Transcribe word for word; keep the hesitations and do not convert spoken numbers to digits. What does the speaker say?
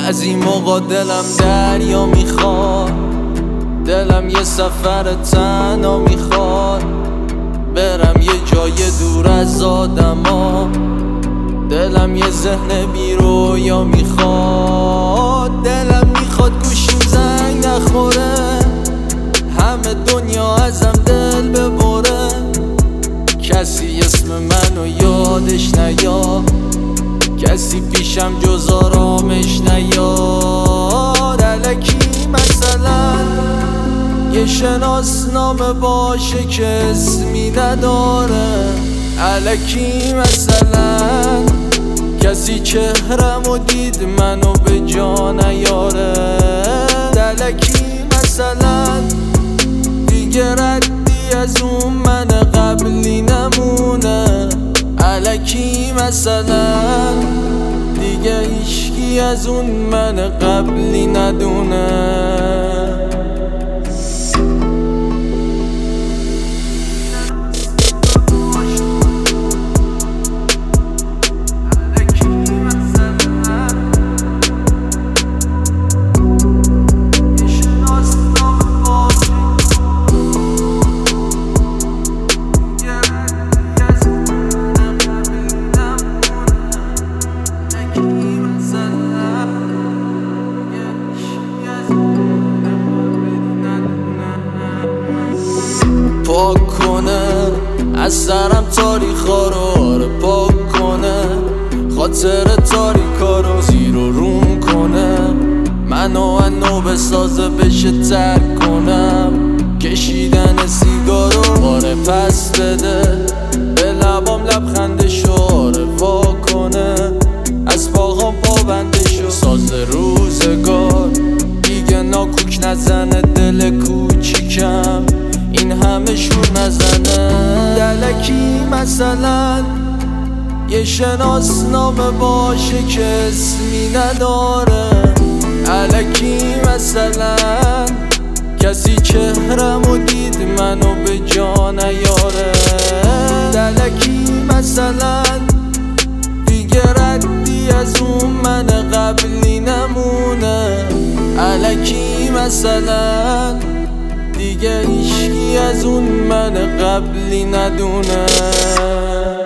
از این موقع دلم دریا میخواد، دلم یه سفر تنها میخواد، برم یه جای دور از آدما، دلم یه ذهن بی رویا میخواد. دلم میخواد گوشیم زنگ نخوره، همه دنیا ازم دل ببره، کسی اسم منو یادش نیاد، کسی پیشم جز آرامش نیاد. الکی مثلا یه شناسنامه باشه که اسمی نداره، الکی مثلا کسی چهرمو دید منو به جا نیاره، الکی مثلا دیگه ردی از اون من قبلی نمونه، الکی مثلا دیگه هیچکی از اون من قبلی ندونه. پاک کنه از سرم تاریخا رو، آره پاک کنه خاطر تاریکا رو، زیر و روم کنه منو انو بسازه بشه ترک کنم، کشیدن سیگارو آره پس بده، به لبام لبخندشو آره وا کنه، از پاهام پابنده شو، ساز روزگار دیگه ناکوک نزنه دل کوچیکم، این همه شور نزنه. الکی مثلا یه شناسنامه باشه که اسمی نداره، الکی مثلا کسی چهرمو دید منو به جا نیاره، الکی مثلا دیگه ردی از اون من قبلی نمونه، الکی مثلا دیگه هیچکی از اون من قبلی ندونه.